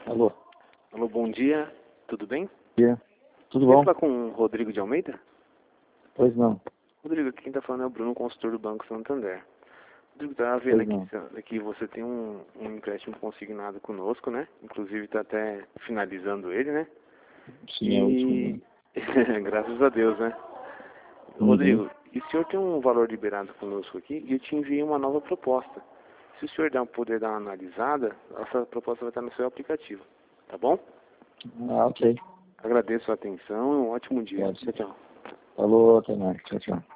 Alô, Alô, bom dia, tudo bem? dia. Tudo Quer bom? falar com o Rodrigo de Almeida? Pois não, Rodrigo, quem está falando é o Bruno, consultor do Banco Santander. Rodrigo, tá vendo pois não. aqui você tem um empréstimo consignado conosco, né? Inclusive está até finalizando ele, né? Sim, é o último. E graças a Deus, né? Uhum. Rodrigo, e o senhor tem um valor liberado conosco aqui e eu te enviei uma nova proposta. Se o senhor puder dar uma analisada, essa proposta vai estar no seu aplicativo, tá bom? Ah, ok. Agradeço a atenção e um ótimo dia. Pode Tchau, ser. tchau. Falou, até mais. Tchau, tchau.